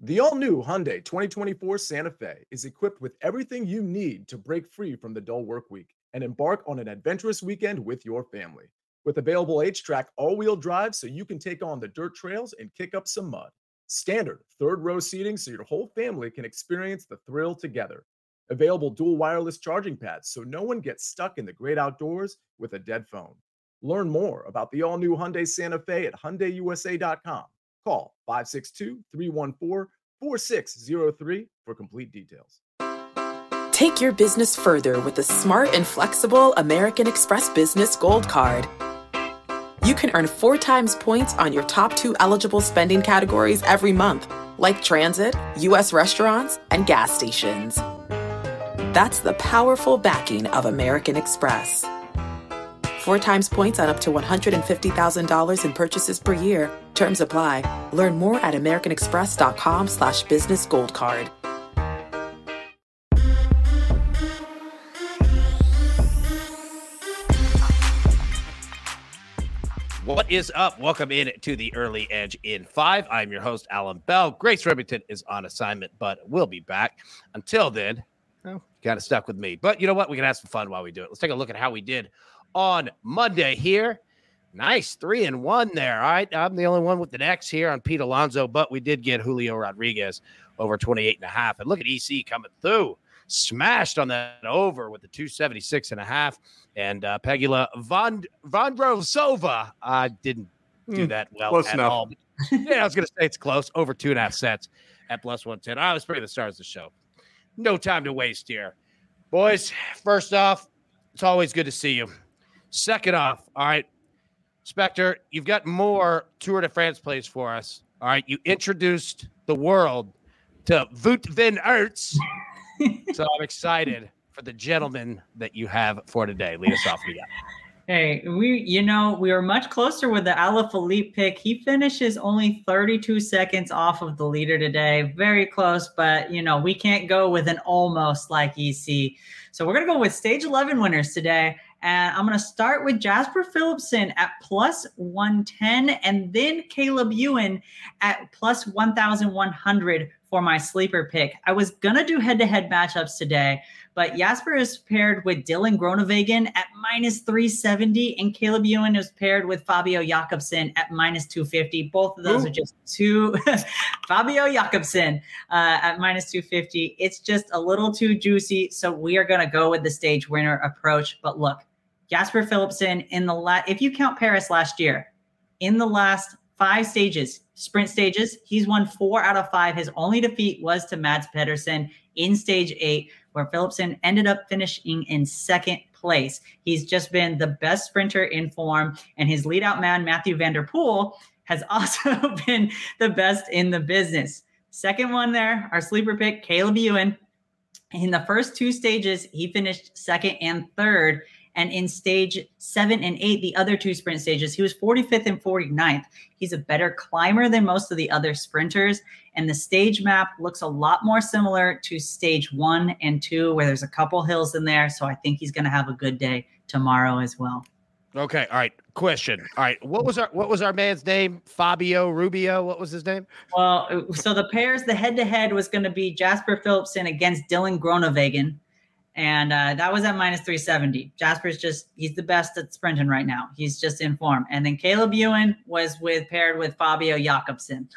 The all-new Hyundai 2024 Santa Fe is equipped with everything you need to break free from the dull work week and embark on an adventurous weekend with your family. With available H-Track all-wheel drive so you can take on the dirt trails and kick up some mud. Standard third-row seating so your whole family can experience the thrill together. Available dual wireless charging pads so no one gets stuck in the great outdoors with a dead phone. Learn more about the all-new Hyundai Santa Fe at HyundaiUSA.com. Call 562-314-4603 for complete details. Take your business further with the smart and flexible American Express Business Gold Card. You can earn 4 times points on your top 2 eligible spending categories every month, like transit, U.S. restaurants, and gas stations. That's the powerful backing of American Express. 4 times points on up to $150,000 in purchases per year. Terms apply. Learn more at americanexpress.com/business gold card. What is up? Welcome in to the Early Edge in 5. I'm your host, Alan Bell. Grace Remington is on assignment, but we'll be back. Until then, kind of stuck with me. But you know what? We can have some fun while we do it. Let's take a look at how we did on Monday here. Nice 3-1 there. All right. I'm the only one with an X here on Pete Alonso, but we did get Julio Rodriguez over 28.5. And look at EC coming through. Smashed on that over with the 276.5. And Pegula Vondrousova didn't do that well close at enough. all. Yeah, I was going to say it's close. Over 2.5 sets at plus 110. All right, let's bring the stars of the show. No time to waste here. Boys, first off, it's always good to see you. Second off, all right, Spectre, you've got more Tour de France plays for us. All right, you introduced the world to Wout van Aert. So I'm excited for the gentleman that you have for today. Lead us off. We got. Hey, we were much closer with the Alaphilippe pick. He finishes only 32 seconds off of the leader today. Very close, but, we can't go with an almost like EC. So we're going to go with stage 11 winners today. And I'm going to start with Jasper Philipsen at plus 110 and then Caleb Ewan at plus 1,100 for my sleeper pick. I was going to do head-to-head matchups today, but Jasper is paired with Dylan Groenewegen at minus 370 and Caleb Ewan is paired with Fabio Jakobsen at minus 250. Both of those are just two. Fabio Jakobsen at minus 250. It's just a little too juicy, so we are going to go with the stage winner approach. But look, Jasper Philipsen if you count Paris last year, in the last 5 stages, sprint stages, he's won 4 out of 5. His only defeat was to Mads Pedersen in stage 8, where Philipsen ended up finishing in second place. He's just been the best sprinter in form, and his lead-out man, Matthew van der Poel, has also been the best in the business. Second one there, our sleeper pick, Caleb Ewan. In the first 2 stages, he finished second and third. And in stage 7 and 8, the other 2 sprint stages, he was 45th and 49th. He's a better climber than most of the other sprinters. And the stage map looks a lot more similar to stage 1 and 2, where there's a couple hills in there. So I think he's going to have a good day tomorrow as well. Okay. All right. Question. All right. What was our man's name? Fabio Rubio. What was his name? Well, so the head-to-head was going to be Jasper Philipsen against Dylan Groenewegen. And that was at minus 370. Jasper's he's the best at sprinting right now. He's just in form. And then Caleb Ewan was paired with Fabio Jakobsen.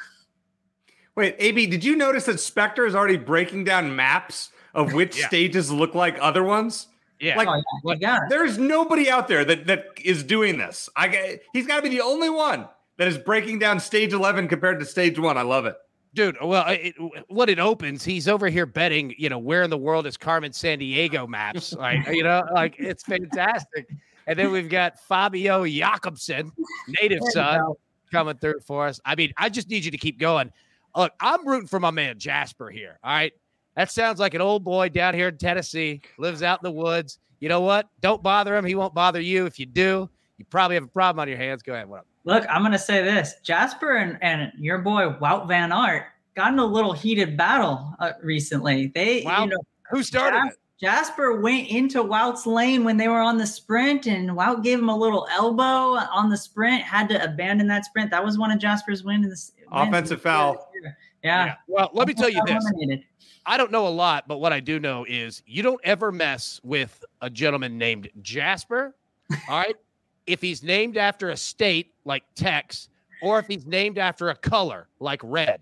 Wait, AB, did you notice that Spectre is already breaking down maps of which stages look like other ones? Yeah. There's nobody out there that is doing this. He's got to be the only one that is breaking down stage 11 compared to stage 1. I love it. Dude, well, when it opens, he's over here betting, where in the world is Carmen Sandiego maps? It's fantastic. And then we've got Fabio Jakobsen, native son, coming through for us. I mean, I just need you to keep going. Look, I'm rooting for my man Jasper here, all right? That sounds like an old boy down here in Tennessee, lives out in the woods. You know what? Don't bother him. He won't bother you. If you do, you probably have a problem on your hands. Go ahead. What up? Look, I'm going to say this. Jasper and your boy Wout van Aert got in a little heated battle recently. Who started it? Jasper went into Wout's lane when they were on the sprint, and Wout gave him a little elbow on the sprint, had to abandon that sprint. That was one of Jasper's wins. Offensive foul. Yeah. Well, let me tell you this. Eliminated. I don't know a lot, but what I do know is you don't ever mess with a gentleman named Jasper. All right. If he's named after a state like Tex, or if he's named after a color like red,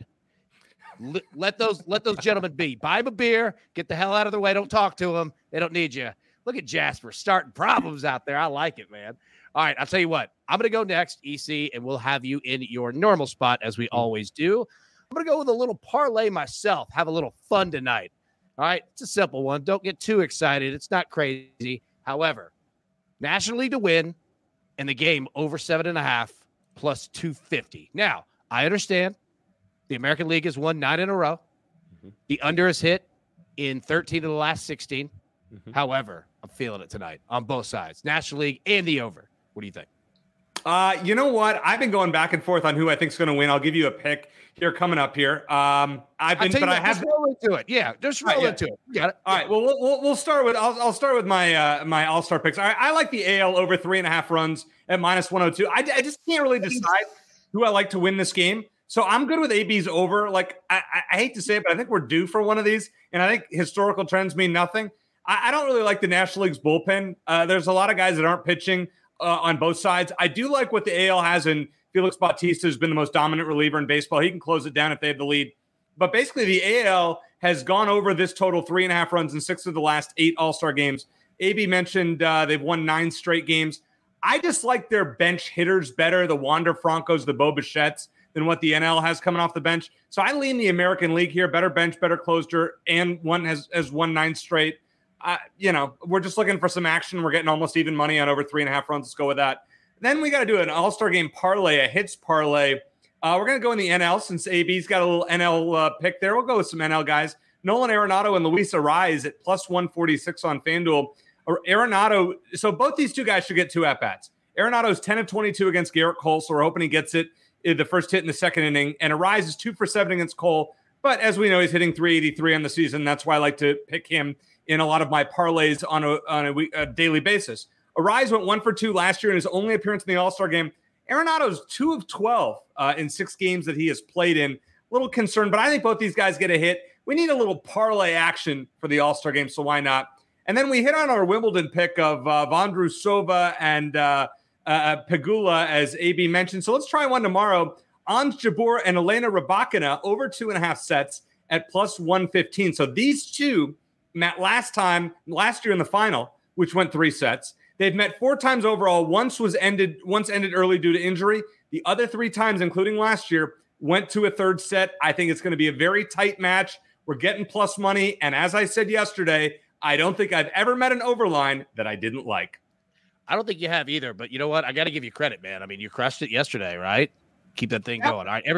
let those gentlemen be. Buy him a beer. Get the hell out of their way. Don't talk to them. They don't need you. Look at Jasper starting problems out there. I like it, man. All right. I'll tell you what. I'm going to go next, EC, and we'll have you in your normal spot as we always do. I'm going to go with a little parlay myself. Have a little fun tonight. All right. It's a simple one. Don't get too excited. It's not crazy. However, National League to win and the game over 7.5 plus 250. Now, I understand the American League has won 9 in a row. Mm-hmm. The under is hit in 13 of the last 16. Mm-hmm. However, I'm feeling it tonight on both sides, National League and the over. What do you think? You know what? I've been going back and forth on who I think is going to win. I'll give you a pick here coming up here. I have roll into it. Yeah, just roll into it. You got it. All right. Well, we'll start with. I'll start with my my all-star picks. I like the AL over 3.5 runs at -102. I just can't really decide who I like to win this game. So I'm good with AB's over. Like I hate to say it, but I think we're due for one of these. And I think historical trends mean nothing. I don't really like the National League's bullpen. There's a lot of guys that aren't pitching on both sides. I do like what the AL has, and Felix Bautista has been the most dominant reliever in baseball. He can close it down if they have the lead. But basically, the AL has gone over this total 3.5 runs in 6 of the last 8 All-Star games. AB mentioned they've won 9 straight games. I just like their bench hitters better, the Wander Francos, the Bo Bichettes, than what the NL has coming off the bench. So I lean the American League here, better bench, better closer, and one has won 9 straight. We're just looking for some action. We're getting almost even money on over 3.5 runs. Let's go with that. Then we got to do an All-Star game parlay, a hits parlay. We're going to go in the NL since AB's got a little NL pick there. We'll go with some NL guys. Nolan Arenado and Luis Arraez at +146 on FanDuel. Arenado, so both these two guys should get 2 at-bats. Arenado's 10 of 22 against Garrett Cole, so we're hoping he gets it in the first hit in the second inning. And Arraez is 2 for 7 against Cole. But as we know, he's hitting .383 on the season. That's why I like to pick him in a lot of my parlays on a daily basis. Arraez went 1 for 2 last year in his only appearance in the All-Star game. Arenado's 2 of 12 in 6 games that he has played in. A little concerned, but I think both these guys get a hit. We need a little parlay action for the All-Star game, so why not? And then we hit on our Wimbledon pick of Vondrousova and Pegula, as AB mentioned. So let's try one tomorrow. Ons Jabeur and Elena Rybakina over 2.5 sets at +115. So these two met last year in the final, which went 3 sets. They've met 4 times overall. Once ended early due to injury. The other 3 times, including last year, went to a 3rd set. I think it's going to be a very tight match. We're getting plus money. And as I said yesterday, I don't think I've ever met an overline that I didn't like. I don't think you have either, but you know what? I got to give you credit, man. I mean, you crushed it yesterday, right? Keep that thing going. All right.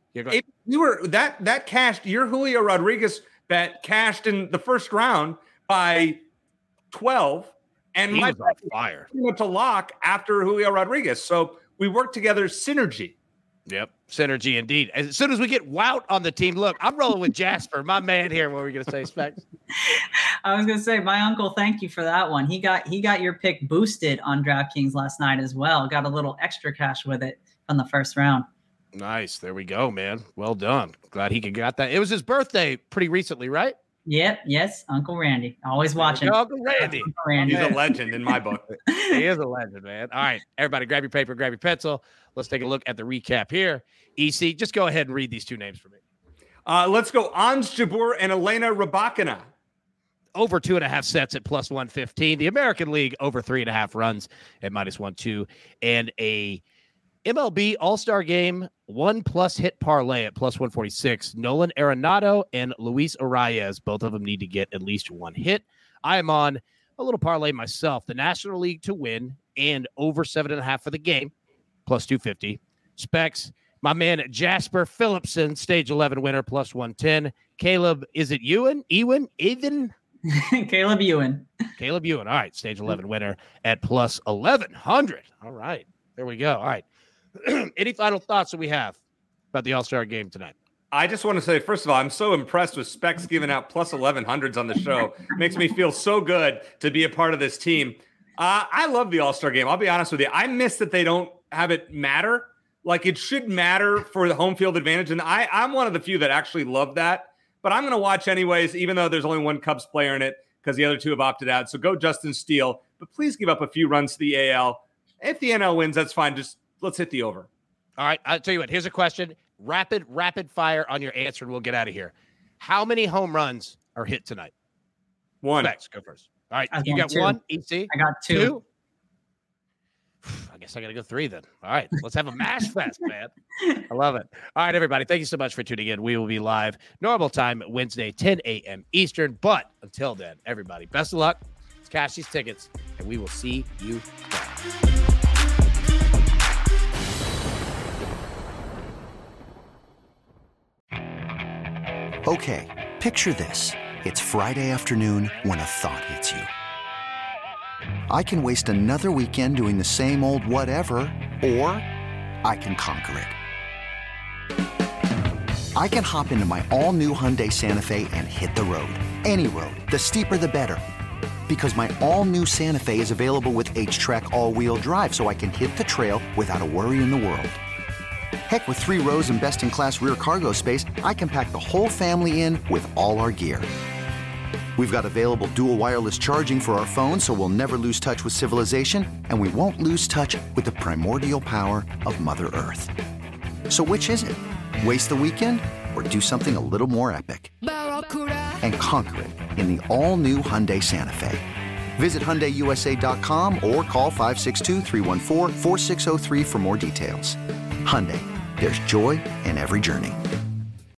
That cashed your Julio Rodriguez bet cashed in the first round by 12. And he was on fire. Went to lock after Julio Rodriguez. So we work together, synergy. Yep, synergy indeed. As soon as we get Wout on the team, look, I'm rolling with Jasper, my man here. What were we going to say, Specs? I was going to say, my uncle, thank you for that one. He got your pick boosted on DraftKings last night as well. Got a little extra cash with it from the first round. Nice. There we go, man. Well done. Glad he got that. It was his birthday pretty recently, right? Yep. Yes. Uncle Randy. Always watching. Uncle Randy. He's a legend in my book. He is a legend, man. All right. Everybody grab your paper, grab your pencil. Let's take a look at the recap here. EC, just go ahead and read these 2 names for me. Let's go. Ons Jabeur and Elena Rybakina. Over 2.5 sets at +115. The American League over 3.5 runs at -1.2. And a MLB All-Star Game 1+ hit parlay at +146. Nolan Arenado and Luis Arraez. Both of them need to get at least 1 hit. I am on a little parlay myself. The National League to win and over 7.5 for the game, +250. Specs, my man Jasper Philipson, stage 11 winner, +110. Caleb, is it Ewan? Caleb Ewan. Caleb Ewan. All right, stage 11 winner at +1100. All right, there we go. All right. Any final thoughts that we have about the All-Star game tonight? I just want to say, first of all, I'm so impressed with Specs giving out +1100s on the show. Makes me feel so good to be a part of this team. I love the All-Star game. I'll be honest with you. I miss that they don't have it matter. Like, it should matter for the home field advantage. And I'm one of the few that actually love that. But I'm going to watch anyways, even though there's only one Cubs player in it, because the other two have opted out. So go Justin Steele. But please give up a few runs to the AL. If the NL wins, that's fine. Just let's hit the over. All right. I'll tell you what. Here's a question. Rapid fire on your answer, and we'll get out of here. How many home runs are hit tonight? One. Specs, go first. All right. You got two. one, EC? I got two. I guess I got to go three then. All right. Let's have a mash fest, man. I love it. All right, everybody. Thank you so much for tuning in. We will be live normal time Wednesday, 10 a.m. Eastern. But until then, everybody, best of luck. Let's cash these tickets, and we will see you then. Okay, picture this. It's Friday afternoon when a thought hits you. I can waste another weekend doing the same old whatever, or I can conquer it. I can hop into my all-new Hyundai Santa Fe and hit the road. Any road. The steeper, the better. Because my all-new Santa Fe is available with H-Track all-wheel drive, so I can hit the trail without a worry in the world. Heck, with 3 rows and best-in-class rear cargo space, I can pack the whole family in with all our gear. We've got available dual wireless charging for our phones, so we'll never lose touch with civilization, and we won't lose touch with the primordial power of Mother Earth. So which is it? Waste the weekend or do something a little more epic? And conquer it in the all-new Hyundai Santa Fe. Visit HyundaiUSA.com or call 562-314-4603 for more details. Hyundai, there's joy in every journey.